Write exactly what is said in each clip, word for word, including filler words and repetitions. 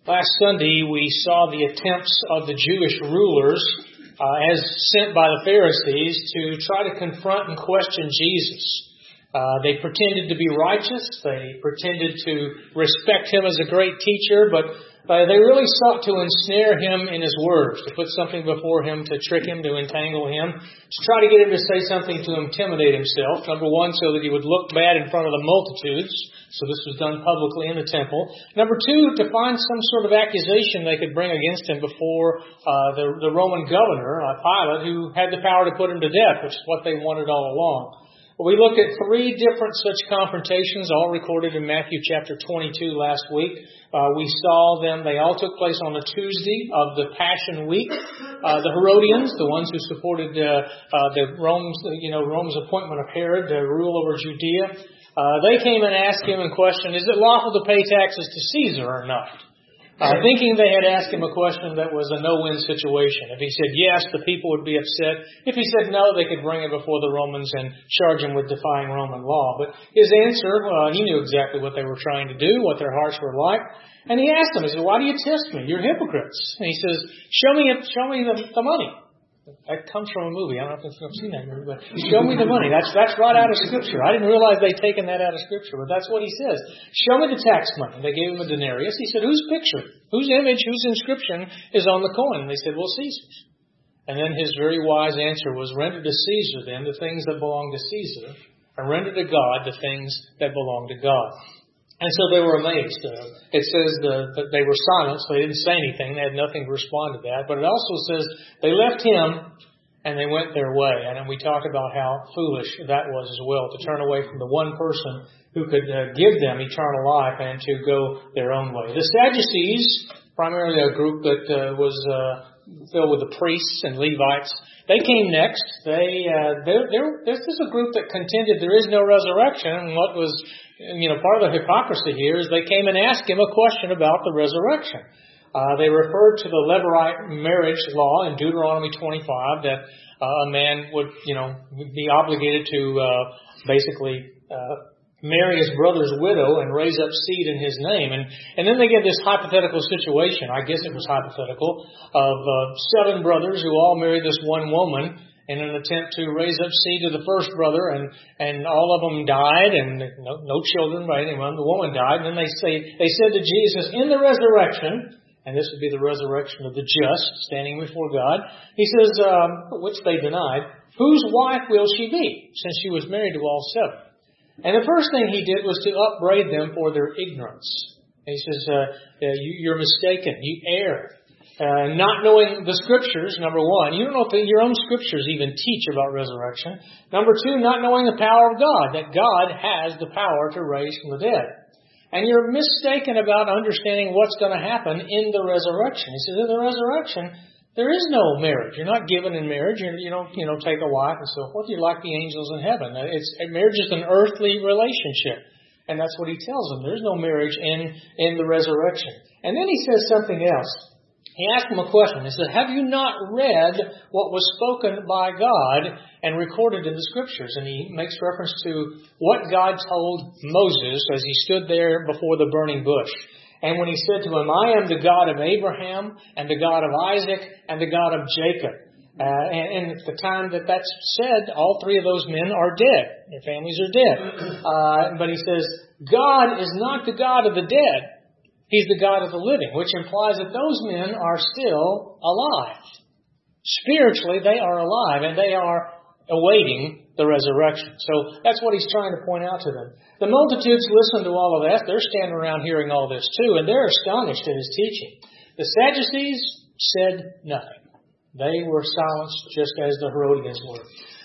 Last Sunday, we saw the attempts of the Jewish rulers, uh, as sent by the Pharisees, to try to confront and question Jesus. Uh, they pretended to be righteous. They pretended to respect Him as a great teacher, but uh, they really sought to ensnare Him in His words, to put something before Him, to trick Him, to entangle Him, to try to get Him to say something to intimidate Himself. Number one, so that He would look bad in front of the multitudes. So this was done publicly in the temple. Number two, to find some sort of accusation they could bring against Him before uh, the, the Roman governor, uh, Pilate, who had the power to put Him to death, which is what they wanted all along. We looked at three different such confrontations, all recorded in Matthew chapter twenty-two last week. Uh, we saw them, they all took place on the Tuesday of the Passion Week. Uh, the Herodians, the ones who supported uh, uh, the Rome's, you know, Rome's appointment of Herod to rule over Judea, uh, they came and asked Him in question, is it lawful to pay taxes to Caesar or not? Uh, thinking they had asked Him a question that was a no-win situation. If He said yes, the people would be upset. If He said no, they could bring it before the Romans and charge Him with defying Roman law. But His answer, uh, He knew exactly what they were trying to do, what their hearts were like. And He asked them, He said, why do you test me? You're hypocrites. And He says, show me show me the, the money. That comes from a movie. I don't know if you've seen that movie, but show me the money. That's that's right out of Scripture. I didn't realize they'd taken that out of Scripture, but that's what He says. Show me the tax money. They gave Him a denarius. He said, whose picture, whose image, whose inscription is on the coin? And they said, well, Caesar's. And then His very wise answer was, render to Caesar then the things that belong to Caesar, and render to God the things that belong to God. And so they were amazed. Uh, it says uh, that they were silent, so they didn't say anything. They had nothing to respond to that. But it also says they left Him and they went their way. And then we talked about how foolish that was as well, to turn away from the one person who could uh, give them eternal life and to go their own way. The Sadducees, primarily a group that uh, was uh, filled with the priests and Levites, they came next. They, uh, they're, they're, this is a group that contended there is no resurrection. And what was, you know, part of the hypocrisy here is they came and asked Him a question about the resurrection. Uh, they referred to the Levirate marriage law in Deuteronomy twenty-five that uh, a man would, you know, be obligated to uh, basically uh, marry his brother's widow and raise up seed in his name. And, and then they get this hypothetical situation, I guess it was hypothetical, of uh, seven brothers who all married this one woman in an attempt to raise up seed to the first brother, and, and all of them died, and no, no children by anyone. The woman died, and then they say they said to Jesus, in the resurrection, and this would be the resurrection of the just standing before God, He says, um, which they denied, whose wife will she be, since she was married to all seven? And the first thing He did was to upbraid them for their ignorance. And He says, uh, you, you're mistaken, you err. Uh, not knowing the Scriptures, number one. You don't know if the, your own Scriptures even teach about resurrection. Number two, not knowing the power of God, that God has the power to raise from the dead. And you're mistaken about understanding what's going to happen in the resurrection. He says, in the resurrection, there is no marriage. You're not given in marriage. You're, you don't, you know, take a wife and so forth. You're like the angels in heaven. It's, marriage is an earthly relationship. And that's what He tells them. There's no marriage in, in the resurrection. And then He says something else. He asked them a question. He said, have you not read what was spoken by God and recorded in the Scriptures? And he makes reference to what God told Moses as he stood there before the burning bush. And when He said to him, I am the God of Abraham and the God of Isaac and the God of Jacob. Uh, and, and at the time that that's said, all three of those men are dead. Their families are dead. Uh, but He says, God is not the God of the dead. He's the God of the living, which implies that those men are still alive. Spiritually, they are alive, and they are awaiting the resurrection. So that's what He's trying to point out to them. The multitudes listen to all of that. They're standing around hearing all this too, and they're astonished at His teaching. The Sadducees said nothing. They were silenced just as the Herodians were.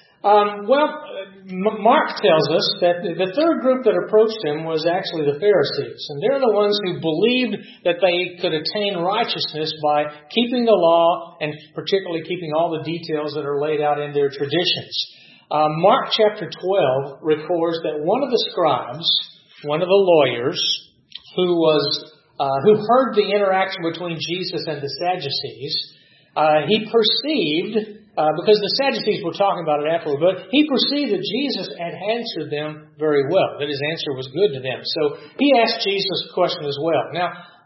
Um, well, Mark tells us that the third group that approached Him was actually the Pharisees. And they're the ones who believed that they could attain righteousness by keeping the law and particularly keeping all the details that are laid out in their traditions. Uh, Mark chapter twelve records that one of the scribes, one of the lawyers, who was uh, who heard the interaction between Jesus and the Sadducees, uh, he perceived... Uh, because the Sadducees were talking about it afterward, but he perceived that Jesus had answered them very well, that His answer was good to them. So he asked Jesus a question as well. Now,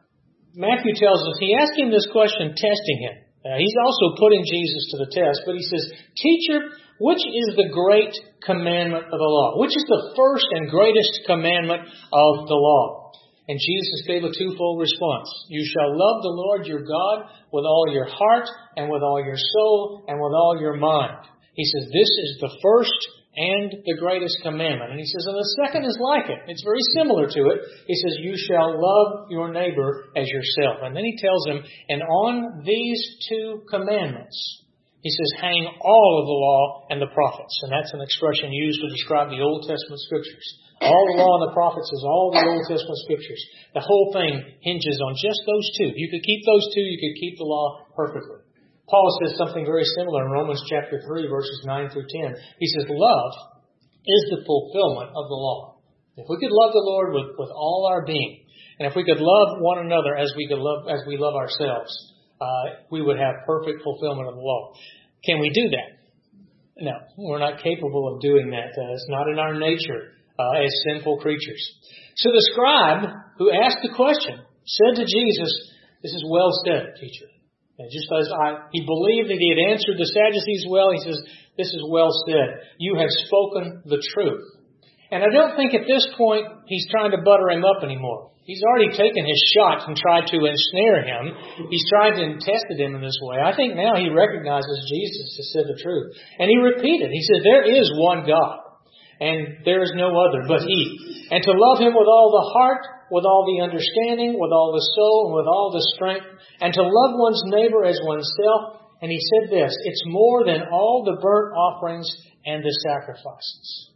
Matthew tells us, he asked him this question, testing him. Uh, he's also putting Jesus to the test, but he says, Teacher, which is the great commandment of the law? Which is the first and greatest commandment of the law? And Jesus gave a twofold response. You shall love the Lord your God with all your heart and with all your soul and with all your mind. He says, this is the first and the greatest commandment. And he says, and the second is like it. It's very similar to it. He says, you shall love your neighbor as yourself. And then he tells him, and on these two commandments, he says, hang all of the law and the prophets. And that's an expression used to describe the Old Testament Scriptures. All the law and the prophets is all the Old Testament Scriptures. The whole thing hinges on just those two. If you could keep those two, you could keep the law perfectly. Paul says something very similar in Romans chapter three, verses nine through ten. He says, love is the fulfillment of the law. If we could love the Lord with, with all our being, and if we could love one another as we could love as we love ourselves, uh, we would have perfect fulfillment of the law. Can we do that? No, we're not capable of doing that. Uh, it's not in our nature uh, as sinful creatures. So the scribe who asked the question said to Jesus, this is well said, teacher. And just as I, he believed that he had answered the Sadducees well, he says, this is well said. You have spoken the truth. And I don't think at this point he's trying to butter him up anymore. He's already taken his shot and tried to ensnare him. He's tried to test him in this way. I think now he recognizes Jesus has said the truth. And he repeated. He said, there is one God, and there is no other but He. And to love Him with all the heart, with all the understanding, with all the soul, and with all the strength, and to love one's neighbor as oneself. And he said this, it's more than all the burnt offerings and the sacrifices.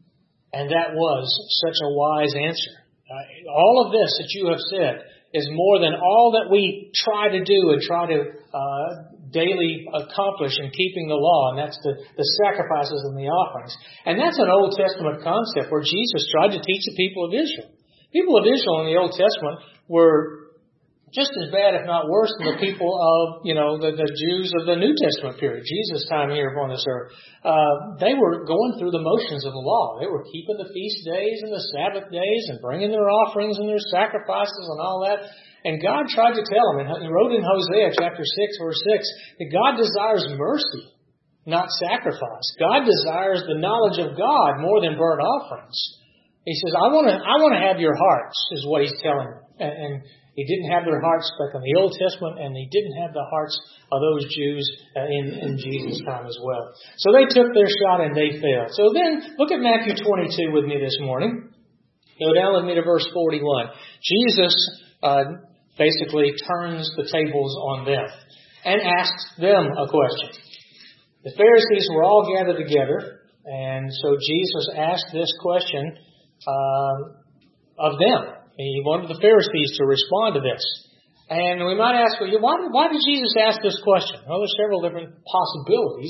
And that was such a wise answer. Uh, all of this that you have said is more than all that we try to do and try to uh, daily accomplish in keeping the law, and that's the, the sacrifices and the offerings. And that's an Old Testament concept where Jesus tried to teach the people of Israel. People of Israel in the Old Testament were just as bad, if not worse, than the people of, you know, the, the Jews of the New Testament period, Jesus' time here upon this earth. Uh, they were going through the motions of the law. They were keeping the feast days and the Sabbath days and bringing their offerings and their sacrifices and all that. And God tried to tell them, and He wrote in Hosea chapter six, verse six, that God desires mercy, not sacrifice. God desires the knowledge of God more than burnt offerings. He says, I want to I want to have your hearts, is what He's telling them. And, and He didn't have their hearts back in the Old Testament, and He didn't have the hearts of those Jews uh, in, in Jesus' time as well. So they took their shot and they failed. So then, look at Matthew twenty-two with me this morning. Go down with me to verse forty-one. Jesus uh, basically turns the tables on them and asks them a question. The Pharisees were all gathered together, and so Jesus asked this question uh, of them. He wanted the Pharisees to respond to this. And we might ask, well, why, why did Jesus ask this question? Well, there's several different possibilities.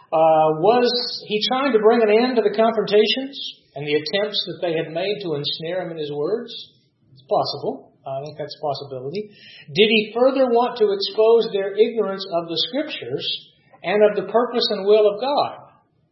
Uh, was He trying to bring an end to the confrontations and the attempts that they had made to ensnare Him in His words? It's possible. I think that's a possibility. Did He further want to expose their ignorance of the Scriptures and of the purpose and will of God?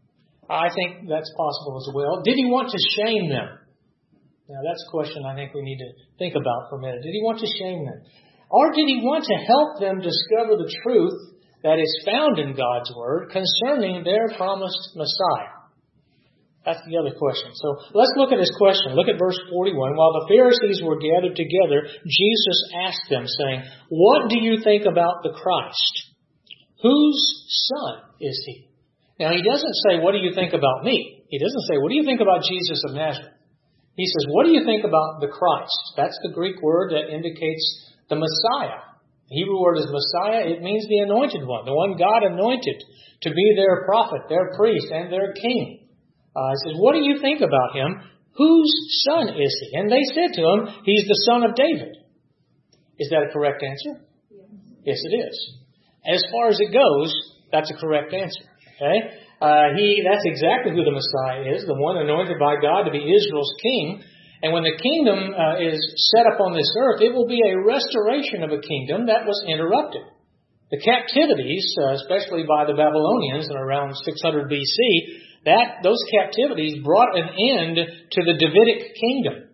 I think that's possible as well. Did He want to shame them? Now, that's a question I think we need to think about for a minute. Did He want to shame them? Or did He want to help them discover the truth that is found in God's Word concerning their promised Messiah? That's the other question. So let's look at His question. Look at verse forty-one. While the Pharisees were gathered together, Jesus asked them, saying, what do you think about the Christ? Whose son is He? Now, He doesn't say, what do you think about me? He doesn't say, what do you think about Jesus of Nazareth? He says, what do you think about the Christ? That's the Greek word that indicates the Messiah. The Hebrew word is Messiah. It means the anointed one, the one God anointed to be their prophet, their priest, and their king. Uh, he says, what do you think about Him? Whose son is He? And they said to Him, He's the son of David. Is that a correct answer? Yes, it is. As far as it goes, that's a correct answer. Okay? Uh, he, that's exactly who the Messiah is, the one anointed by God to be Israel's king. And when the kingdom uh, is set up on this earth, it will be a restoration of a kingdom that was interrupted. The captivities, uh, especially by the Babylonians in around six hundred B C, that those captivities brought an end to the Davidic kingdom.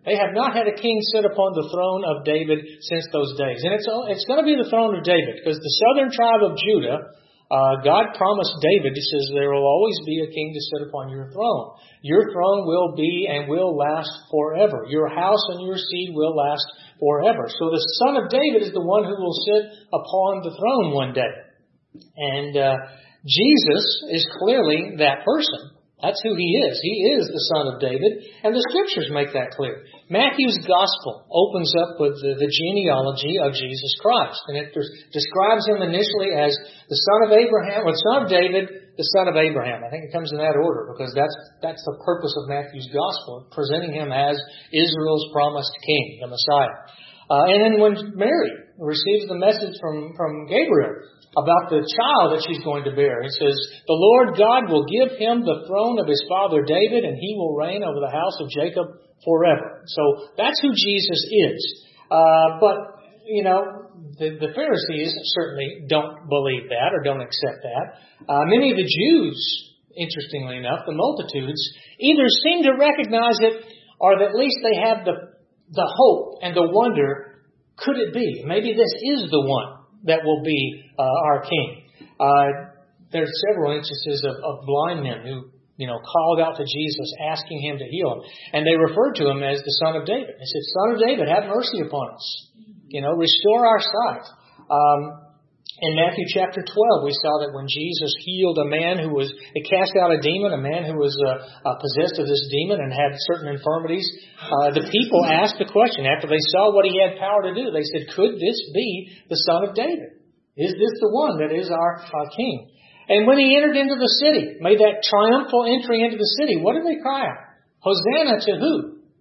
They have not had a king sit upon the throne of David since those days. And it's it's going to be the throne of David, because the southern tribe of Judah, uh, God promised David, He says, there will always be a king to sit upon your throne. Your throne will be and will last forever. Your house and your seed will last forever. So the son of David is the one who will sit upon the throne one day. And uh, Jesus is clearly that person. That's who He is. He is the Son of David, and the Scriptures make that clear. Matthew's Gospel opens up with the, the genealogy of Jesus Christ, and it describes Him initially as the Son of Abraham, or the Son of David, the Son of Abraham. I think it comes in that order, because that's that's the purpose of Matthew's Gospel, presenting Him as Israel's promised King, the Messiah. Uh, and then when Mary receives the message from, from Gabriel about the child that she's going to bear, it says, the Lord God will give him the throne of his father David, and he will reign over the house of Jacob forever. So that's who Jesus is. Uh, but, you know, the, the Pharisees certainly don't believe that or don't accept that. Uh, many of the Jews, interestingly enough, the multitudes, either seem to recognize it, or at least they have the the hope and the wonder, could it be? Maybe this is the one that will be uh, our king. Uh, there's several instances of, of blind men who, you know, called out to Jesus, asking Him to heal them. And they referred to Him as the Son of David. They said, Son of David, have mercy upon us. You know, restore our sight. Um, in Matthew chapter twelve, we saw that when Jesus healed a man who was, it cast out a demon, a man who was uh, uh, possessed of this demon and had certain infirmities, uh, the people asked the question after they saw what He had power to do. They said, could this be the Son of David? Is this the one that is our, our king? And when He entered into the city, made that triumphal entry into the city, what did they cry out? Hosanna to who?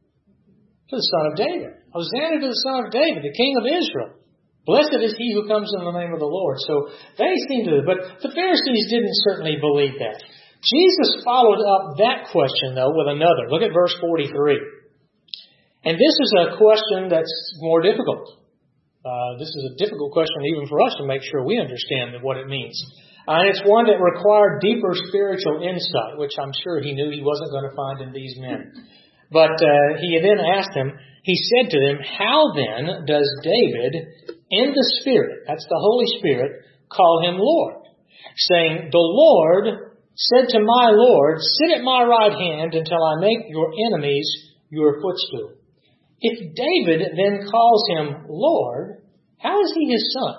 To the Son of David. Hosanna to the Son of David, the King of Israel. Blessed is he who comes in the name of the Lord. So they seem to, but the Pharisees didn't certainly believe that. Jesus followed up that question, though, with another. Look at verse forty-three. And this is a question that's more difficult. Uh, this is a difficult question even for us to make sure we understand what it means. Uh, and it's one that required deeper spiritual insight, which I'm sure He knew He wasn't going to find in these men. But uh, He then asked them, He said to them, how then does David, in the Spirit, that's the Holy Spirit, call Him Lord? Saying, the Lord said to my Lord, sit at my right hand until I make your enemies your footstool. If David then calls Him Lord, how is He His son?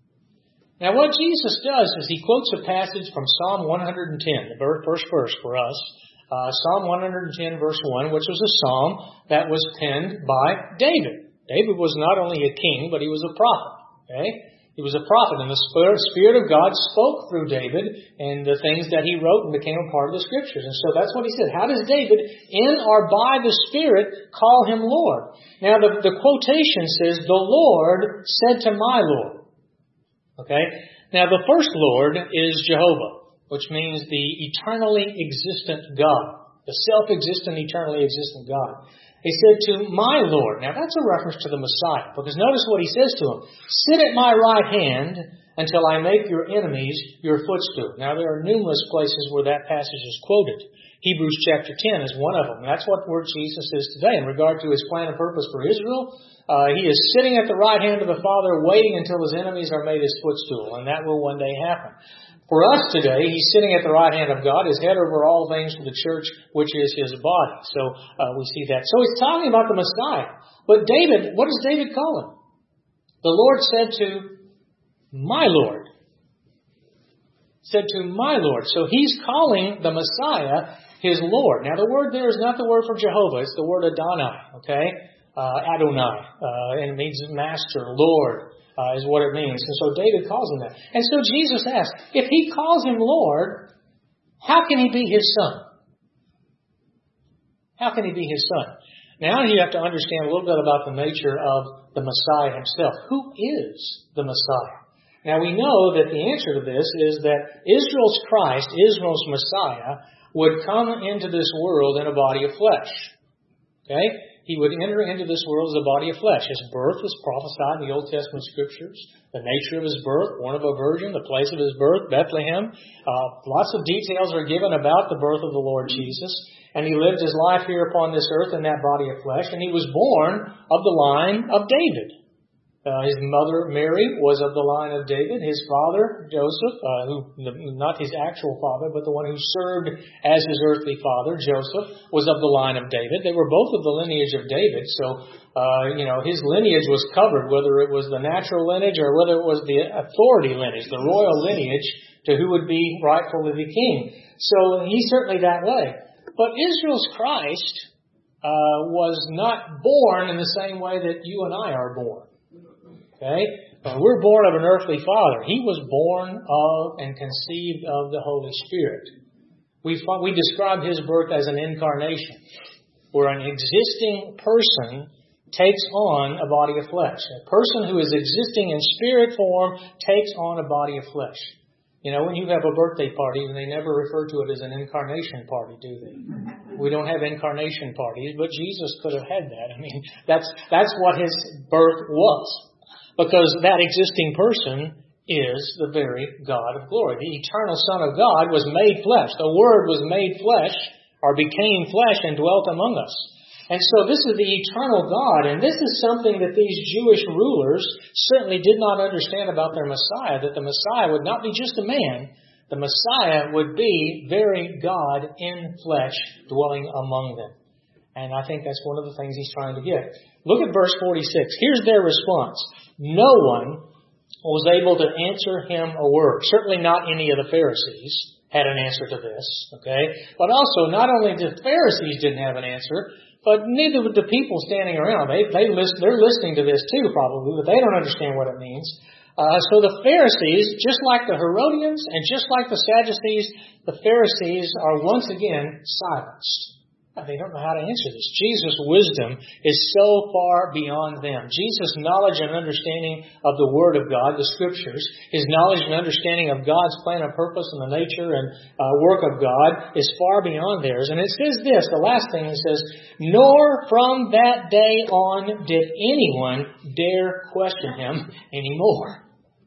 Now what Jesus does is He quotes a passage from Psalm one hundred ten, the first verse for us. Uh, Psalm one hundred ten verse one, which was a psalm that was penned by David. David was not only a king, but he was a prophet. Okay? He was a prophet, and the Spirit of God spoke through David and the things that he wrote and became a part of the Scriptures. And so that's what he said. How does David, in or by the Spirit, call him Lord? Now the, the quotation says, the Lord said to my Lord. Okay? Now the first Lord is Jehovah, which means the eternally existent God, the self-existent, eternally existent God. He said to my Lord. Now that's a reference to the Messiah, because notice what He says to Him. Sit at my right hand until I make your enemies your footstool. Now there are numerous places where that passage is quoted. Hebrews chapter ten is one of them. And that's what where Jesus is today in regard to His plan and purpose for Israel. Uh, he is sitting at the right hand of the Father, waiting until His enemies are made His footstool, and that will one day happen. For us today, He's sitting at the right hand of God, His head over all things for the church, which is His body. So uh, we see that. So He's talking about the Messiah. But David, what does David call Him? The Lord said to my Lord. Said to my Lord. So He's calling the Messiah His Lord. Now the word there is not the word for Jehovah. It's the word Adonai. Okay? Uh, Adonai. Uh, and it means master, Lord. Uh, is what it means. And so David calls Him that. And so Jesus asks, if He calls Him Lord, how can He be His son? How can He be His son? Now you have to understand a little bit about the nature of the Messiah Himself. Who is the Messiah? Now we know that the answer to this is that Israel's Christ, Israel's Messiah, would come into this world in a body of flesh. Okay? He would enter into this world as a body of flesh. His birth is prophesied in the Old Testament Scriptures. The nature of His birth, born of a virgin, the place of His birth, Bethlehem. Uh, lots of details are given about the birth of the Lord Jesus. And He lived His life here upon this earth in that body of flesh. And He was born of the line of David. Uh, his mother, Mary, was of the line of David. His father, Joseph, uh, who not his actual father, but the one who served as his earthly father, Joseph, was of the line of David. They were both of the lineage of David. So, uh, you know, his lineage was covered, whether it was the natural lineage or whether it was the authority lineage, the royal lineage to who would be rightfully the king. So he's certainly that way. But Israel's Christ uh, was not born in the same way that you and I are born. Okay? Uh, we're born of an earthly father. He was born of and conceived of the Holy Spirit. We we describe His birth as an incarnation, where an existing person takes on a body of flesh. A person who is existing in spirit form takes on a body of flesh. You know, when you have a birthday party, they never refer to it as an incarnation party, do they? We don't have incarnation parties, but Jesus could have had that. I mean, that's that's what His birth was. Because that existing person is the very God of glory. The eternal Son of God was made flesh. The Word was made flesh, or became flesh and dwelt among us. And so this is the eternal God. And this is something that these Jewish rulers certainly did not understand about their Messiah, that the Messiah would not be just a man. The Messiah would be very God in flesh dwelling among them. And I think that's one of the things He's trying to get. Look at verse forty-six. Here's their response. No one was able to answer Him a word. Certainly not any of the Pharisees had an answer to this. Okay? But also, not only the Pharisees didn't have an answer, but neither would the people standing around. They, they list, they're listening to this too, probably, but they don't understand what it means. Uh, so the Pharisees, just like the Herodians and just like the Sadducees, the Pharisees are once again silenced. They don't know how to answer this. Jesus' wisdom is so far beyond them. Jesus' knowledge and understanding of the Word of God, the Scriptures, His knowledge and understanding of God's plan and purpose and the nature and uh, work of God is far beyond theirs. And it says this, the last thing it says, nor from that day on did anyone dare question Him anymore.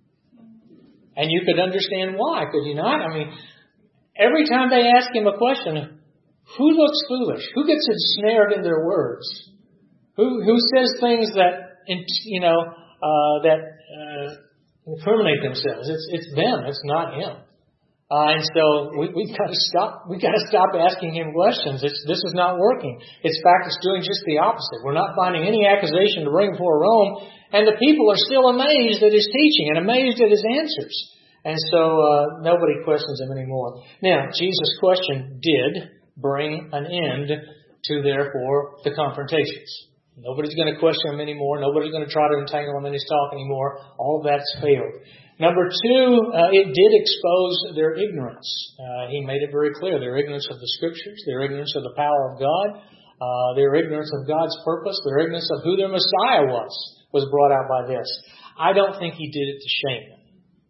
And you could understand why, could you not? I mean, every time they ask Him a question, who looks foolish? Who gets ensnared in their words? Who who says things that you know uh, that uh, incriminate themselves? It's it's them. It's not Him. Uh, and so we we got to stop. We got to stop asking Him questions. It's this is not working. It's in fact, it's doing just the opposite. We're not finding any accusation to bring before Rome, and the people are still amazed at His teaching and amazed at His answers. And so uh, nobody questions Him anymore. Now, Jesus' question did bring an end to, therefore, the confrontations. Nobody's going to question Him anymore. Nobody's going to try to entangle Him in His talk anymore. All that's failed. Number two, uh, it did expose their ignorance. Uh, he made it very clear. Their ignorance of the Scriptures, their ignorance of the power of God, uh, their ignorance of God's purpose, their ignorance of who their Messiah was, was brought out by this. I don't think He did it to shame them.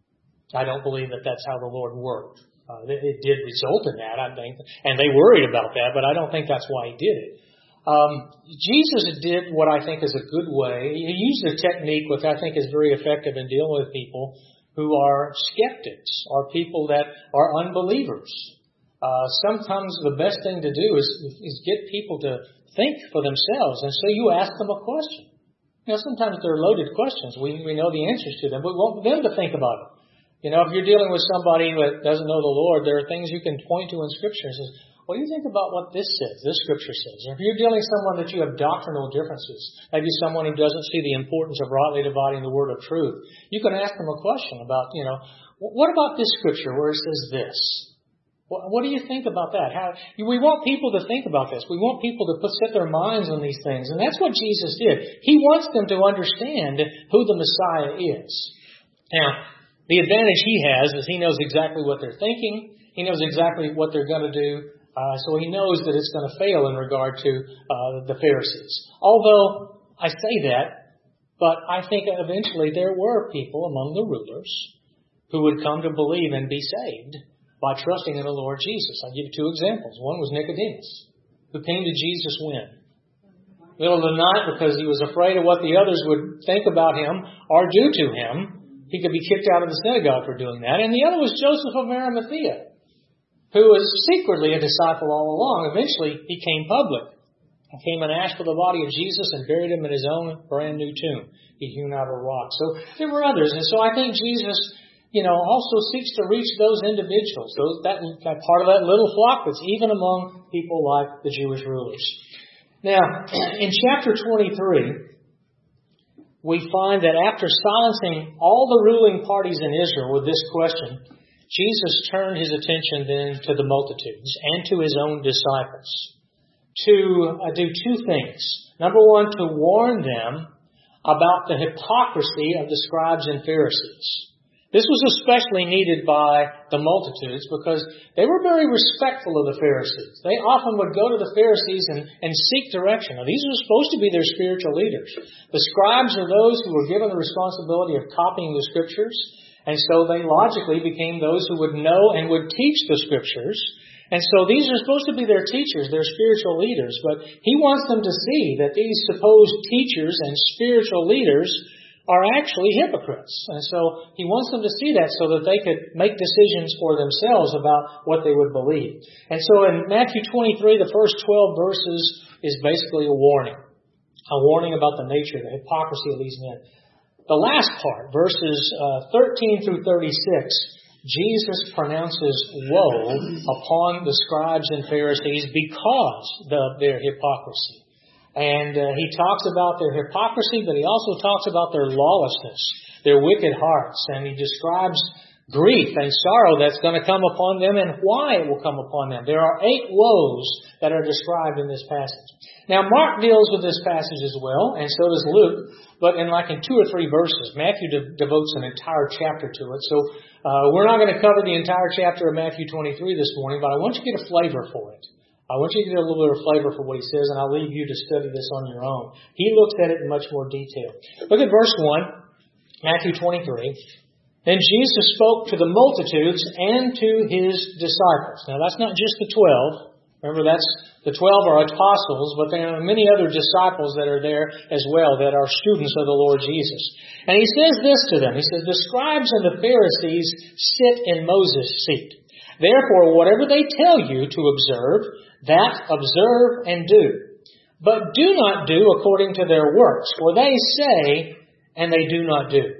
I don't believe that that's how the Lord worked. Uh, it did result in that, I think, and they worried about that, but I don't think that's why He did it. Um, Jesus did what I think is a good way. He used a technique which I think is very effective in dealing with people who are skeptics or people that are unbelievers. Uh, sometimes the best thing to do is, is get people to think for themselves, and so you ask them a question. You know, sometimes they're loaded questions. We, we know the answers to them, but we want them to think about it. You know, if you're dealing with somebody that doesn't know the Lord, there are things you can point to in Scripture and says, what do you think about what this says, this Scripture says? Or if you're dealing with someone that you have doctrinal differences, maybe someone who doesn't see the importance of rightly dividing the word of truth, you can ask them a question about, you know, what about this Scripture where it says this? What do you think about that? How, we want people to think about this. We want people to put, set their minds on these things. And that's what Jesus did. He wants them to understand who the Messiah is. Now, the advantage He has is He knows exactly what they're thinking. He knows exactly what they're going to do. Uh, so He knows that it's going to fail in regard to uh, the Pharisees. Although I say that, but I think eventually there were people among the rulers who would come to believe and be saved by trusting in the Lord Jesus. I'll give you two examples. One was Nicodemus, who came to Jesus when? middle of the night because he was afraid of what the others would think about him or do to him. He could be kicked out of the synagogue for doing that. And the other was Joseph of Arimathea, who was secretly a disciple all along. Eventually, he came public. He came and asked for the body of Jesus and buried him in his own brand new tomb. He hewn out of rock. So there were others. And so I think Jesus, you know, also seeks to reach those individuals, those, that, that part of that little flock that's even among people like the Jewish rulers. Now, in chapter twenty-three, we find that after silencing all the ruling parties in Israel with this question, Jesus turned his attention then to the multitudes and to his own disciples to uh, do two things. Number one, to warn them about the hypocrisy of the scribes and Pharisees. This was especially needed by the multitudes because they were very respectful of the Pharisees. They often would go to the Pharisees and, and seek direction. Now, these were supposed to be their spiritual leaders. The scribes are those who were given the responsibility of copying the Scriptures, and so they logically became those who would know and would teach the Scriptures. And so these are supposed to be their teachers, their spiritual leaders. But he wants them to see that these supposed teachers and spiritual leaders are actually hypocrites. And so he wants them to see that so that they could make decisions for themselves about what they would believe. And so in Matthew twenty-three, the first twelve verses is basically a warning. A warning about the nature, the hypocrisy of these men. The last part, verses uh, thirteen through thirty-six, Jesus pronounces woe upon the scribes and Pharisees because of their hypocrisy. And uh, he talks about their hypocrisy, but he also talks about their lawlessness, their wicked hearts. And he describes grief and sorrow that's going to come upon them and why it will come upon them. There are eight woes that are described in this passage. Now, Mark deals with this passage as well, and so does Luke, but in like in two or three verses. Matthew de- devotes an entire chapter to it. So uh, we're not going to cover the entire chapter of Matthew twenty-three this morning, but I want you to get a flavor for it. I want you to get a little bit of flavor for what he says, and I'll leave you to study this on your own. He looks at it in much more detail. Look at verse one, Matthew twenty-three. Then Jesus spoke to the multitudes and to his disciples. Now, that's not just the twelve. Remember, that's the twelve are apostles, but there are many other disciples that are there as well that are students of the Lord Jesus. And he says this to them. He says, the scribes and the Pharisees sit in Moses' seat. Therefore, whatever they tell you to observe, that observe and do. But do not do according to their works, for they say and they do not do.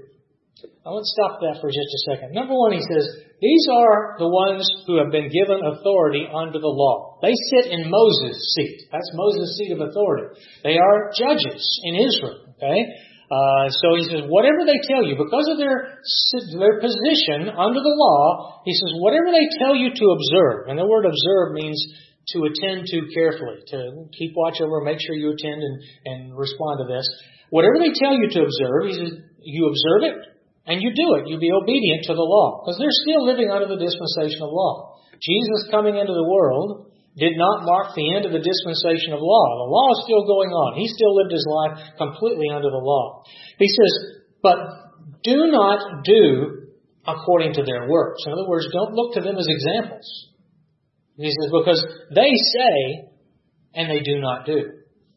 I want to stop that for just a second. Number one, he says, these are the ones who have been given authority under the law. They sit in Moses' seat. That's Moses' seat of authority. They are judges in Israel. Okay? Uh, so he says, whatever they tell you, because of their, their position under the law, he says, whatever they tell you to observe, and the word observe means to attend to carefully, to keep watch over, make sure you attend and, and respond to this. Whatever they tell you to observe, he says, you observe it, and you do it. You be obedient to the law. Because they're still living under the dispensation of law. Jesus coming into the world did not mark the end of the dispensation of law. The law is still going on. He still lived his life completely under the law. He says, but do not do according to their works. In other words, don't look to them as examples. He says, because they say and they do not do.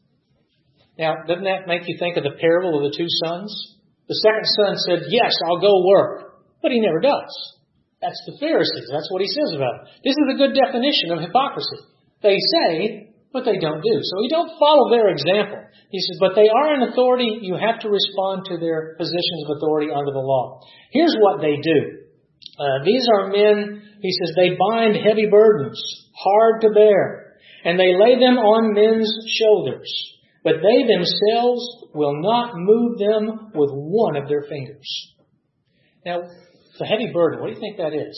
Now, doesn't that make you think of the parable of the two sons? The second son said, yes, I'll go work. But he never does. That's the Pharisees. That's what he says about it. This is a good definition of hypocrisy. They say, but they don't do. So you don't follow their example. He says, but they are in authority. You have to respond to their positions of authority under the law. Here's what they do. Uh, these are men, he says, they bind heavy burdens, hard to bear, and they lay them on men's shoulders. But they themselves will not move them with one of their fingers. Now, the heavy burden, what do you think that is?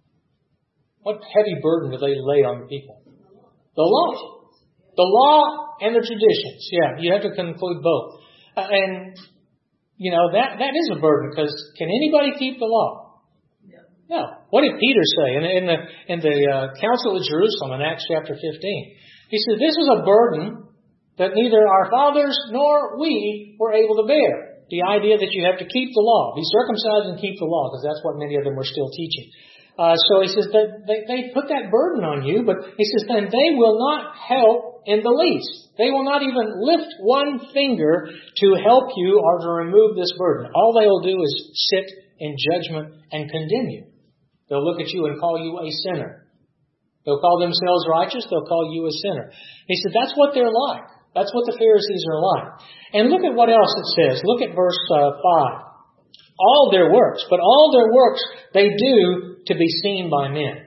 What heavy burden do they lay on the people? The law. The law and the traditions. Yeah, you have to conclude both. Uh, and, you know, that, that is a burden because can anybody keep the law? No. What did Peter say in, in the, in the uh, Council of Jerusalem in Acts chapter fifteen? He said, this is a burden that neither our fathers nor we were able to bear. The idea that you have to keep the law, be circumcised and keep the law, because that's what many of them were still teaching. Uh, so he says that they, they put that burden on you, but he says then they will not help in the least. They will not even lift one finger to help you or to remove this burden. All they will do is sit in judgment and condemn you. They'll look at you and call you a sinner. They'll call themselves righteous. They'll call you a sinner. He said that's what they're like. That's what the Pharisees are like. And look at what else it says. Look at verse uh, five. All their works, but all their works they do to be seen by men.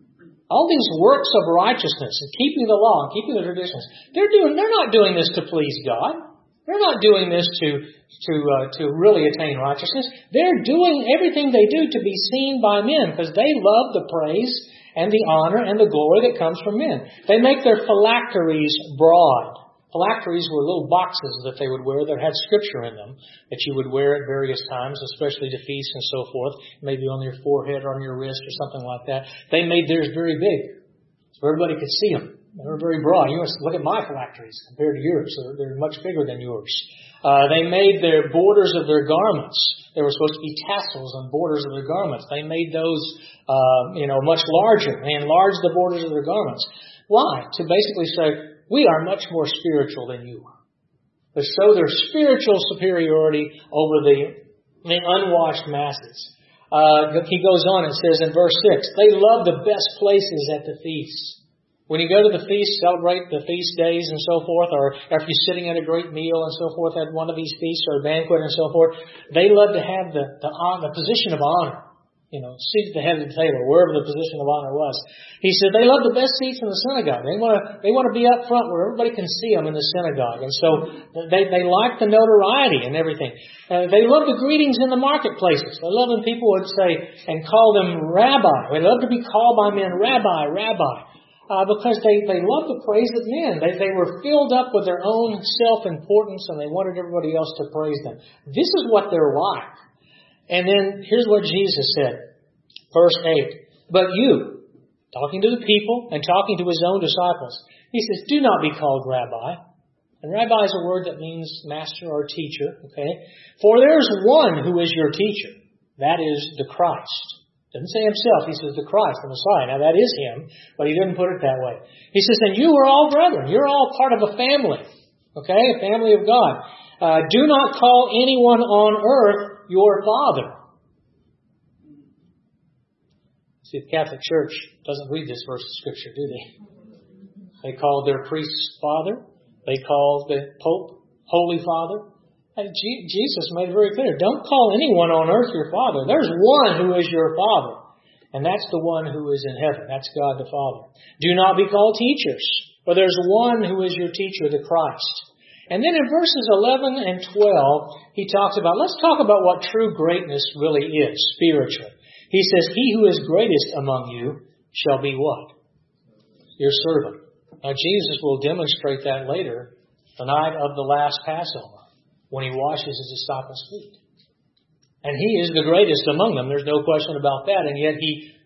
All these works of righteousness and keeping the law and keeping the traditions, they're doing. They're not doing this to please God. They're not doing this to to uh, to really attain righteousness. They're doing everything they do to be seen by men because they love the praise and the honor and the glory that comes from men. They make their phylacteries broad. Phylacteries were little boxes that they would wear that had scripture in them that you would wear at various times, especially to feasts and so forth, maybe on your forehead or on your wrist or something like that. They made theirs very big so everybody could see them. They were very broad. You must look at my phylacteries compared to yours. They're, they're much bigger than yours. Uh, they made their borders of their garments. There were supposed to be tassels on borders of their garments. They made those, uh, you know, much larger. They enlarged the borders of their garments. Why? To basically say, we are much more spiritual than you are. To show their spiritual superiority over the, the unwashed masses. Uh, he goes on and says in verse six, they love the best places at the feasts. When you go to the feast, celebrate the feast days and so forth, or if you're sitting at a great meal and so forth at one of these feasts or a banquet and so forth, they love to have the, the, the position of honor. You know, seat at the head of the table, wherever the position of honor was. He said they love the best seats in the synagogue. They want to they want to be up front where everybody can see them in the synagogue. And so they, they like the notoriety and everything. Uh, they love the greetings in the marketplaces. They love when people would say and call them rabbi. They love to be called by men, rabbi, rabbi. Uh, because they, they love the praise of men. They, they were filled up with their own self-importance and they wanted everybody else to praise them. This is what they're like. And then here's what Jesus said, verse eight. But you, talking to the people and talking to his own disciples, he says, do not be called rabbi. And rabbi is a word that means master or teacher, okay? For there's one who is your teacher. That is the Christ. Doesn't say himself. He says the Christ, the Messiah. Now that is him, but he didn't put it that way. He says, and you are all brethren. You're all part of a family, okay? A family of God. Uh, do not call anyone on earth your father. See, the Catholic Church doesn't read this verse of Scripture, do they? They call their priests father. They call the Pope Holy Father. And G- Jesus made it very clear. Don't call anyone on earth your father. There's one who is your father. And that's the one who is in heaven. That's God the Father. Do not be called teachers. For there's one who is your teacher, the Christ. And then in verses eleven and twelve, he talks about, let's talk about what true greatness really is, spiritually. He says, he who is greatest among you shall be what? Your servant. Now Jesus will demonstrate that later, the night of the last Passover, when he washes his disciples' feet. And he is the greatest among them, there's no question about that, and yet he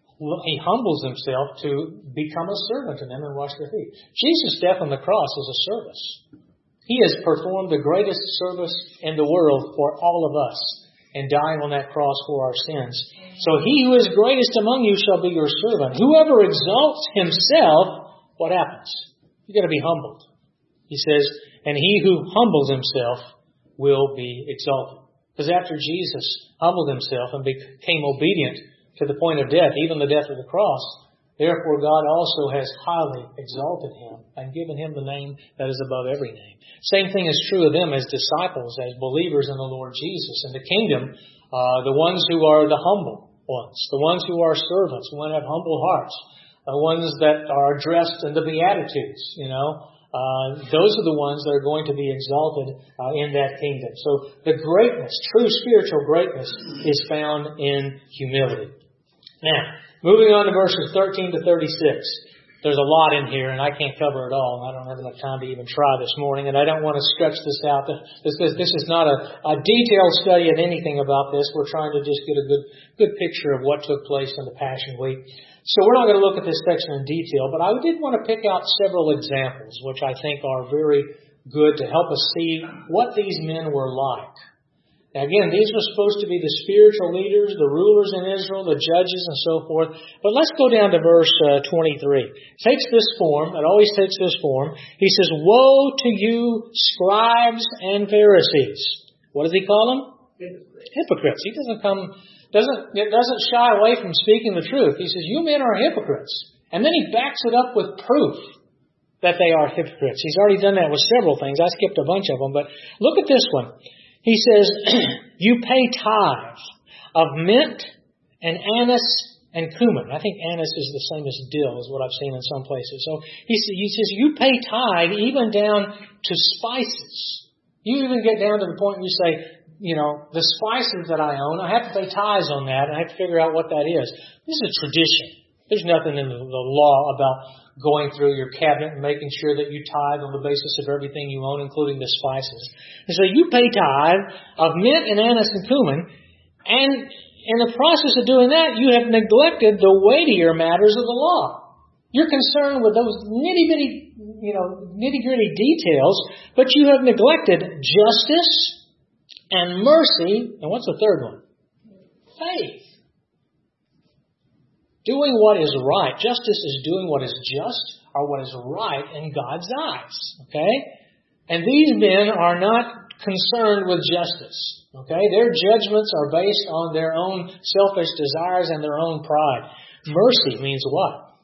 He humbles himself to become a servant to them and wash their feet. Jesus' death on the cross is a service. He has performed the greatest service in the world for all of us in dying on that cross for our sins. So he who is greatest among you shall be your servant. Whoever exalts himself, what happens? You've got to be humbled. He says, and he who humbles himself will be exalted. Because after Jesus humbled himself and became obedient to the point of death, even the death of the cross, therefore God also has highly exalted him and given him the name that is above every name. Same thing is true of them as disciples, as believers in the Lord Jesus. In the kingdom, uh, the ones who are the humble ones, the ones who are servants, who have humble hearts, the ones that are addressed in the Beatitudes, you know, uh, those are the ones that are going to be exalted uh, in that kingdom. So the greatness, true spiritual greatness, is found in humility. Now, moving on to verses thirteen to thirty-six. There's a lot in here, and I can't cover it all, and I don't have enough time to even try this morning, and I don't want to stretch this out. This, this, this is not a, a detailed study of anything about this. We're trying to just get a good, good picture of what took place in the Passion Week. So we're not going to look at this section in detail, but I did want to pick out several examples, which I think are very good to help us see what these men were like. Now again, these were supposed to be the spiritual leaders, the rulers in Israel, the judges, and so forth. But let's go down to verse uh, twenty-three. It takes this form. It always takes this form. He says, "Woe to you, scribes and Pharisees." What does he call them? Hypocrites. Hypocrites. He doesn't come, doesn't, it doesn't shy away from speaking the truth. He says, "You men are hypocrites." And then he backs it up with proof that they are hypocrites. He's already done that with several things. I skipped a bunch of them, but look at this one. He says, "You pay tithe of mint and anise and cumin." I think anise is the same as dill, is what I've seen in some places. So he he says, "You pay tithe even down to spices." You even get down to the point where you say, you know, the spices that I own, I have to pay tithes on that. I have to figure out what that is. This is a tradition. There's nothing in the, the law about going through your cabinet and making sure that you tithe on the basis of everything you own, including the spices. And so you pay tithe of mint and anise and cumin, and in the process of doing that, you have neglected the weightier matters of the law. You're concerned with those nitty-bitty, you know, nitty-gritty details, but you have neglected justice and mercy, and what's the third one? Faith. Doing what is right. Justice is doing what is just or what is right in God's eyes. Okay? And these men are not concerned with justice. Okay? Their judgments are based on their own selfish desires and their own pride. Mercy means what?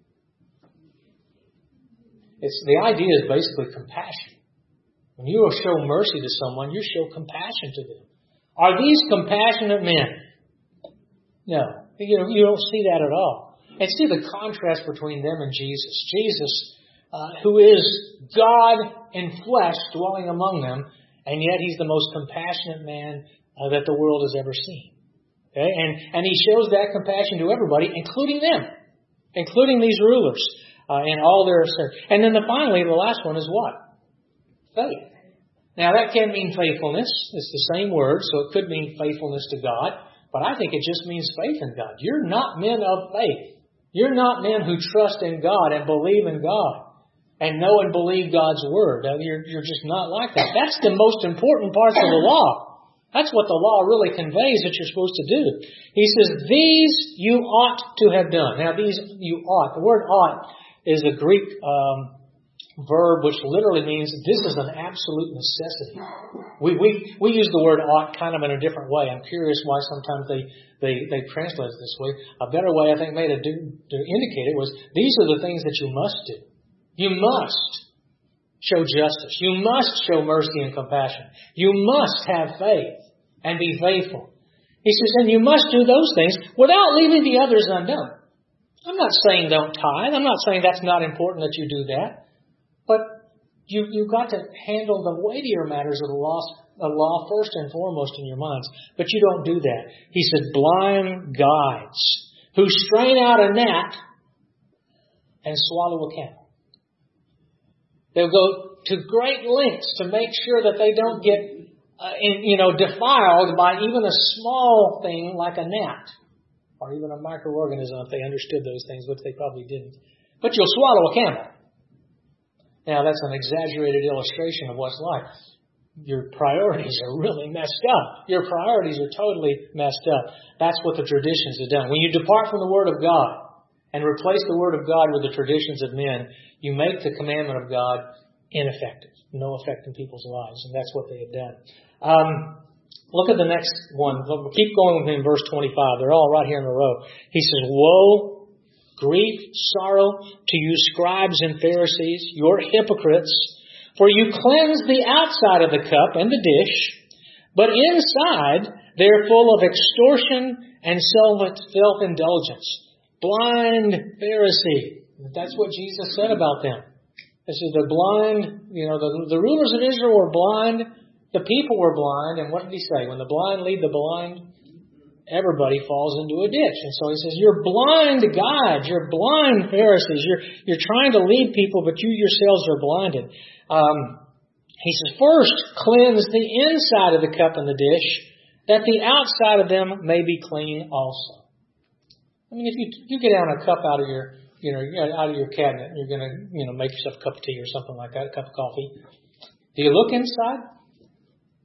It's the idea is basically compassion. When you will show mercy to someone, you show compassion to them. Are these compassionate men? No. You know, you don't see that at all. And see the contrast between them and Jesus. Jesus, uh, who is God in flesh dwelling among them, and yet He's the most compassionate man uh, that the world has ever seen. Okay? And, and He shows that compassion to everybody, including them, including these rulers, uh, and all their sin. And then the, finally, the last one is what? Faith. Now that can mean faithfulness. It's the same word, so it could mean faithfulness to God. But I think it just means faith in God. You're not men of faith. You're not men who trust in God and believe in God and know and believe God's Word. You're, you're just not like that. That's the most important parts of the law. That's what the law really conveys that you're supposed to do. He says, "These you ought to have done." Now, these you ought. The word ought is a Greek um, verb which literally means this is an absolute necessity. We we we use the word ought kind of in a different way. I'm curious why sometimes they they, they translate it this way. A better way, I think, made to, do, to indicate it was these are the things that you must do. You must show justice. You must show mercy and compassion. You must have faith and be faithful. He says, and you must do those things without leaving the others undone. I'm not saying don't tithe. I'm not saying that's not important that you do that. But you, you've got to handle the weightier matters of the law, the law first and foremost in your minds. But you don't do that. He said, blind guides who strain out a gnat and swallow a camel. They'll go to great lengths to make sure that they don't get, uh, in, you know, defiled by even a small thing like a gnat or even a microorganism if they understood those things, which they probably didn't. But you'll swallow a camel. Now, that's an exaggerated illustration of what's like. Your priorities are really messed up. Your priorities are totally messed up. That's what the traditions have done. When you depart from the Word of God and replace the Word of God with the traditions of men, you make the commandment of God ineffective. No effect in people's lives. And that's what they have done. Um, look at the next one. We'll keep going with him in verse twenty-five. They're all right here in a row. He says, woe, grief, sorrow to you scribes and Pharisees, you're hypocrites, for you cleanse the outside of the cup and the dish, but inside they're full of extortion and self-indulgence. Blind Pharisee. That's what Jesus said about them. This is the blind, you know, the, the rulers of Israel were blind, the people were blind, and what did he say? When the blind lead the blind, everybody falls into a ditch. And so he says, you're blind guides, you're blind Pharisees, you're you're trying to lead people, but you yourselves are blinded. Um, he says, first, cleanse the inside of the cup and the dish, that the outside of them may be clean also. I mean, if you you get out a cup out of your, you know, out of your cabinet, and you're going to, you know, make yourself a cup of tea or something like that, a cup of coffee. Do you look inside?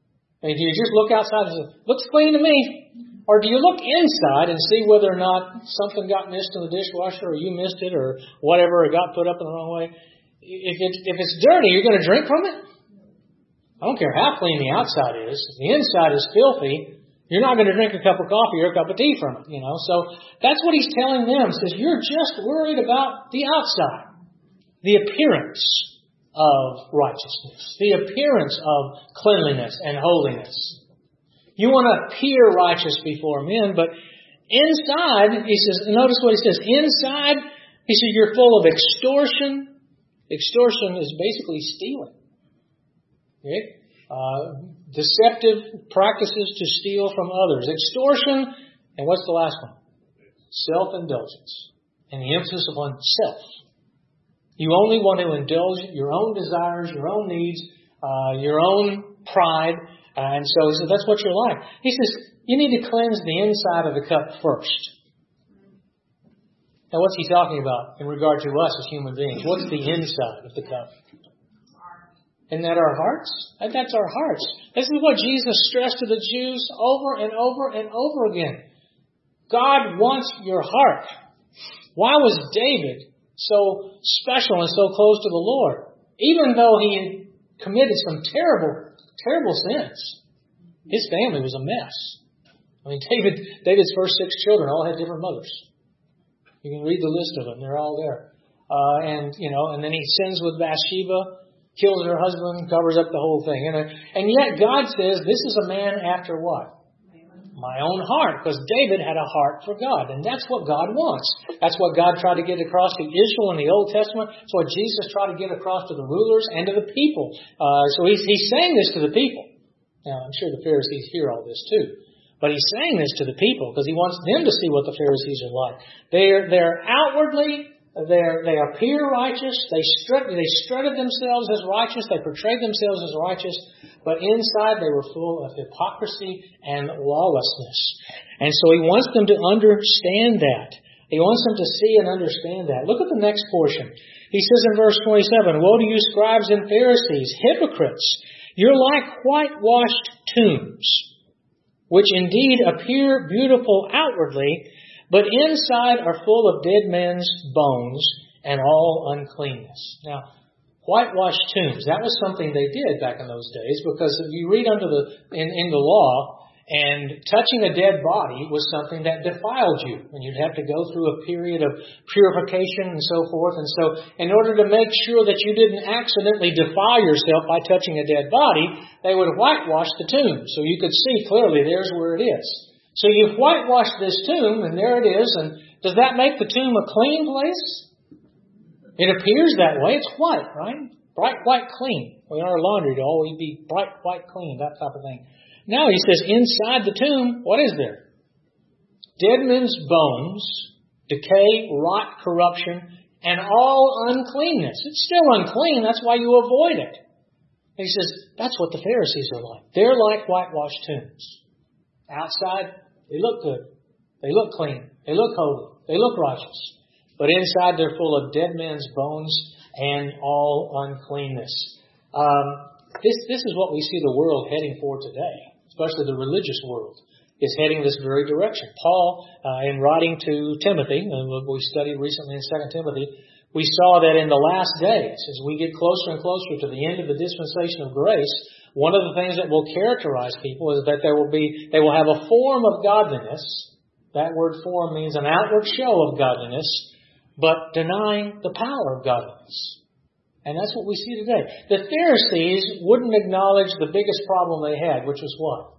I mean, do you just look outside and say, looks clean to me? Or do you look inside and see whether or not something got missed in the dishwasher, or you missed it, or whatever, or got put up in the wrong way? If it's, if it's dirty, you're going to drink from it? I don't care how clean the outside is. If the inside is filthy, you're not going to drink a cup of coffee or a cup of tea from it. You know, so that's what he's telling them. He says, you're just worried about the outside, the appearance of righteousness, the appearance of cleanliness and holiness. You want to appear righteous before men, but inside, he says, notice what he says, inside, he says, you're full of extortion. Extortion is basically stealing. Okay? Uh, deceptive practices to steal from others. Extortion, and what's the last one? Self-indulgence. And the emphasis upon self. You only want to indulge your own desires, your own needs, uh, your own pride. Uh, and so he says, that's what you're like. He says, you need to cleanse the inside of the cup first. Now, what's he talking about in regard to us as human beings? What's the inside of the cup? Isn't that our hearts? That's our hearts. This is what Jesus stressed to the Jews over and over and over again. God wants your heart. Why was David so special and so close to the Lord? Even though he had committed some terrible, terrible sins. His family was a mess. I mean, David, David's first six children all had different mothers. You can read the list of them. They're all there. Uh, and, you know, and then he sins with Bathsheba, kills her husband, covers up the whole thing. And, and yet God says, this is a man after what? My own heart. Because David had a heart for God. And that's what God wants. That's what God tried to get across to Israel in the Old Testament. That's what Jesus tried to get across to the rulers and to the people. Uh, so he's, he's saying this to the people. Now, I'm sure the Pharisees hear all this too. But he's saying this to the people because he wants them to see what the Pharisees are like. They're, they're outwardly, they're, they appear righteous. They, strut, they strutted themselves as righteous. They portrayed themselves as righteous. But inside they were full of hypocrisy and lawlessness. And so he wants them to understand that. He wants them to see and understand that. Look at the next portion. He says in verse twenty-seven, woe to you scribes and Pharisees, hypocrites! You're like whitewashed tombs, which indeed appear beautiful outwardly, but inside are full of dead men's bones and all uncleanness. Now, whitewashed tombs, that was something they did back in those days, because if you read under the in, in the law, and touching a dead body was something that defiled you, and you'd have to go through a period of purification and so forth. And so in order to make sure that you didn't accidentally defile yourself by touching a dead body, they would whitewash the tomb so you could see clearly there's where it is. So you've whitewashed this tomb, and there it is. And does that make the tomb a clean place? It appears that way. It's white, right? Bright white clean. We want our laundry to always be bright white clean, that type of thing. Now he says, inside the tomb, what is there? Dead men's bones, decay, rot, corruption, and all uncleanness. It's still unclean. That's why you avoid it. And he says, that's what the Pharisees are like. They're like whitewashed tombs. Outside, they look good. They look clean. They look holy. They look righteous. But inside, they're full of dead men's bones and all uncleanness. Um, this, this is what we see the world heading for today. Especially the religious world, is heading this very direction. Paul, uh, in writing to Timothy, and we studied recently in Second Timothy, we saw that in the last days, as we get closer and closer to the end of the dispensation of grace, one of the things that will characterize people is that there will be, they will have a form of godliness. That word form means an outward show of godliness, but denying the power of godliness. And that's what we see today. The Pharisees wouldn't acknowledge the biggest problem they had, which was what?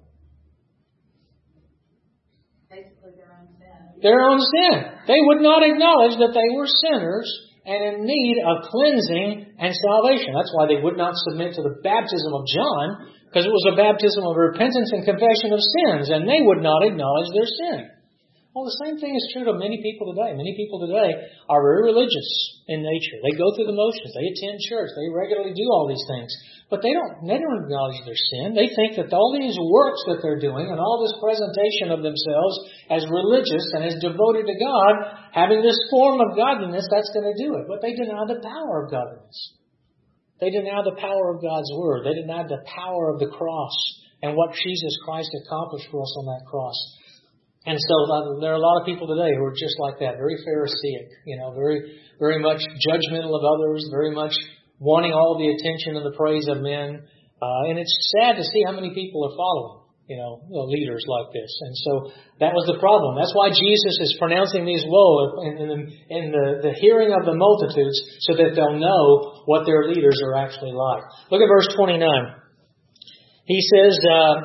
Basically their own sin. Their own sin. They would not acknowledge that they were sinners and in need of cleansing and salvation. That's why they would not submit to the baptism of John, because it was a baptism of repentance and confession of sins, and they would not acknowledge their sin. Well, the same thing is true of many people today. Many people today are very religious in nature. They go through the motions. They attend church. They regularly do all these things. But they don't, they don't acknowledge their sin. They think that all these works that they're doing and all this presentation of themselves as religious and as devoted to God, having this form of godliness, that's going to do it. But they deny the power of godliness. They deny the power of God's Word. They deny the power of the cross and what Jesus Christ accomplished for us on that cross. And so uh, there are a lot of people today who are just like that, very Pharisaic, you know, very, very much judgmental of others, very much wanting all the attention and the praise of men. Uh, and it's sad to see how many people are following, you know, leaders like this. And so that was the problem. That's why Jesus is pronouncing these woe in, in, in the, the hearing of the multitudes, so that they'll know what their leaders are actually like. Look at verse twenty-nine. He says, uh,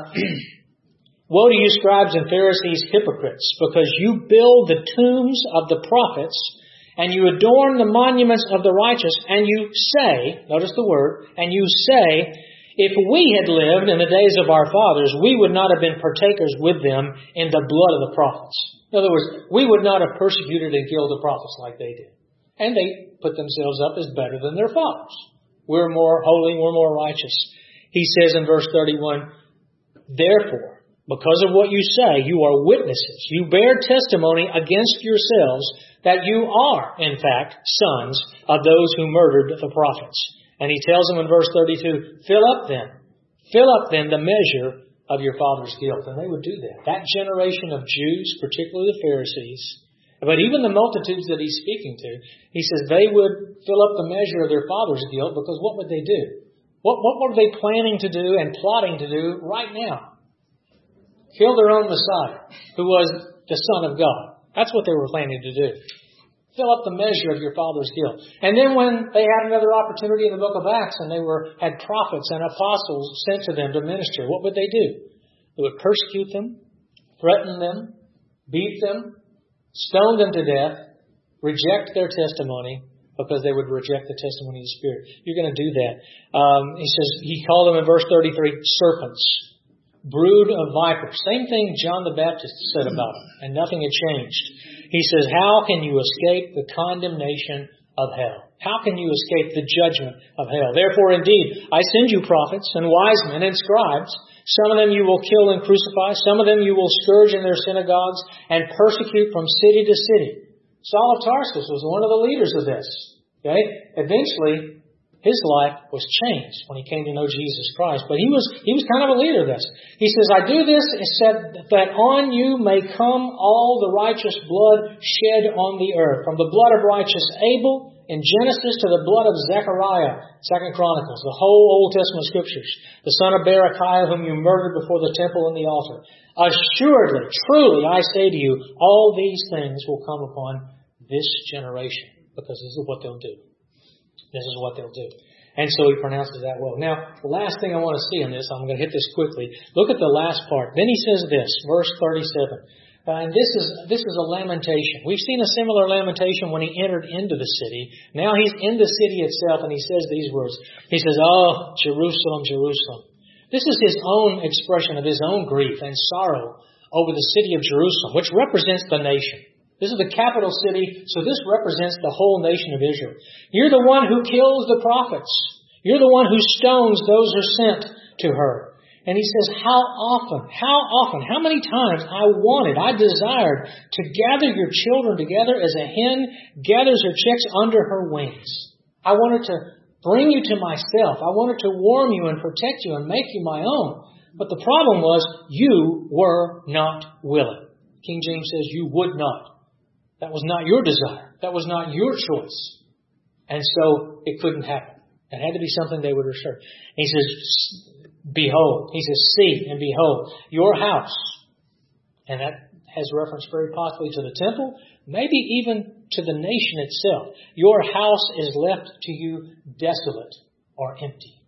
woe to you, scribes and Pharisees, hypocrites, because you build the tombs of the prophets, and you adorn the monuments of the righteous, and you say, notice the word, and you say, if we had lived in the days of our fathers, we would not have been partakers with them in the blood of the prophets. In other words, we would not have persecuted and killed the prophets like they did. And they put themselves up as better than their fathers. We're more holy, we're more righteous. He says in verse thirty-one, therefore, because of what you say, you are witnesses. You bear testimony against yourselves that you are, in fact, sons of those who murdered the prophets. And he tells them in verse thirty-two, fill up then, fill up then the measure of your father's guilt. And they would do that. That generation of Jews, particularly the Pharisees, but even the multitudes that he's speaking to, he says they would fill up the measure of their father's guilt, because what would they do? What, what were they planning to do and plotting to do right now? Kill their own Messiah, who was the Son of God. That's what they were planning to do. Fill up the measure of your father's guilt. And then when they had another opportunity in the book of Acts, and they were had prophets and apostles sent to them to minister, what would they do? They would persecute them, threaten them, beat them, stone them to death, reject their testimony, because they would reject the testimony of the Spirit. You're going to do that. Um, he says, he called them in verse thirty-three, serpents, brood of vipers. Same thing John the Baptist said about them, and nothing had changed. He says, how can you escape the condemnation of hell? How can you escape the judgment of hell? Therefore, indeed, I send you prophets and wise men and scribes. Some of them you will kill and crucify. Some of them you will scourge in their synagogues and persecute from city to city. Saul of Tarsus was one of the leaders of this. Okay? Eventually, his life was changed when he came to know Jesus Christ. But he was he was kind of a leader of this. He says, I do this said that on you may come all the righteous blood shed on the earth, from the blood of righteous Abel in Genesis to the blood of Zechariah, Second Chronicles, the whole Old Testament Scriptures, the son of Berechiah, whom you murdered before the temple and the altar. Assuredly, truly, I say to you, all these things will come upon this generation, because this is what they'll do. This is what they'll do. And so he pronounces that woe. Now, the last thing I want to see in this, I'm going to hit this quickly. Look at the last part. Then he says this, verse thirty-seven. Uh, and this is this is a lamentation. We've seen a similar lamentation when he entered into the city. Now he's in the city itself, and he says these words. He says, oh, Jerusalem, Jerusalem. This is his own expression of his own grief and sorrow over the city of Jerusalem, which represents the nation. This is the capital city, so this represents the whole nation of Israel. You're the one who kills the prophets. You're the one who stones those who are sent to her. And he says, how often, how often, how many times I wanted, I desired to gather your children together as a hen gathers her chicks under her wings. I wanted to bring you to myself. I wanted to warm you and protect you and make you my own. But the problem was, you were not willing. King James says, you would not. That was not your desire. That was not your choice. And so it couldn't happen. It had to be something they would assert. He says, behold. He says, see and behold, your house. And that has reference very possibly to the temple, maybe even to the nation itself. Your house is left to you desolate or empty.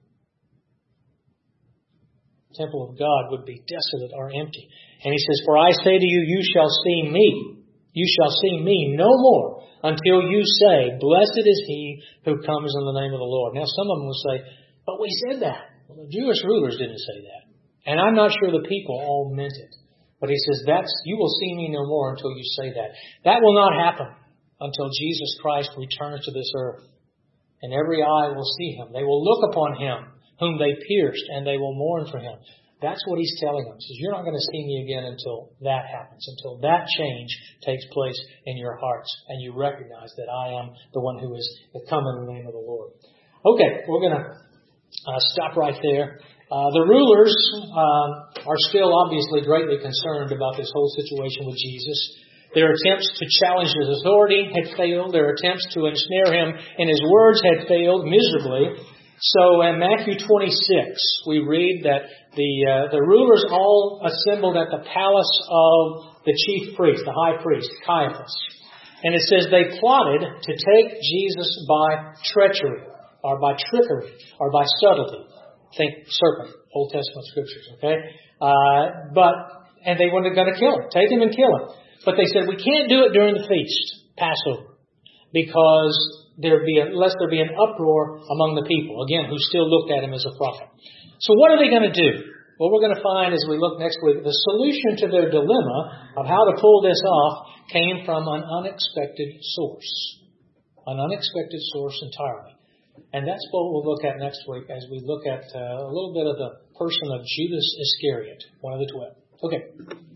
The temple of God would be desolate or empty. And he says, for I say to you, you shall see me. You shall see me no more until you say, blessed is he who comes in the name of the Lord. Now, some of them will say, but we said that. Well, the Jewish rulers didn't say that. And I'm not sure the people all meant it. But he says, that's you will see me no more until you say that. That will not happen until Jesus Christ returns to this earth. And every eye will see him. They will look upon him whom they pierced, and they will mourn for him. That's what he's telling them. He says, you're not going to see me again until that happens, until that change takes place in your hearts, and you recognize that I am the one who is come in the name of the Lord. Okay, we're going to uh, stop right there. Uh, the rulers uh, are still obviously greatly concerned about this whole situation with Jesus. Their attempts to challenge his authority had failed. Their attempts to ensnare him in his words had failed miserably. So in Matthew twenty-six, we read that the uh, the rulers all assembled at the palace of the chief priest, the high priest, Caiaphas. And it says they plotted to take Jesus by treachery, or by trickery, or by subtlety. Think serpent, Old Testament scriptures, okay? Uh, but, and they were going to kill him, take him and kill him. But they said, we can't do it during the feast, Passover, because there'd be a, lest there be an uproar among the people, again, who still looked at him as a prophet. So what are they going to do? Well, we're going to find as we look next week, the solution to their dilemma of how to pull this off came from an unexpected source. An unexpected source entirely. And that's what we'll look at next week as we look at uh, a little bit of the person of Judas Iscariot, one of the twelve. Okay.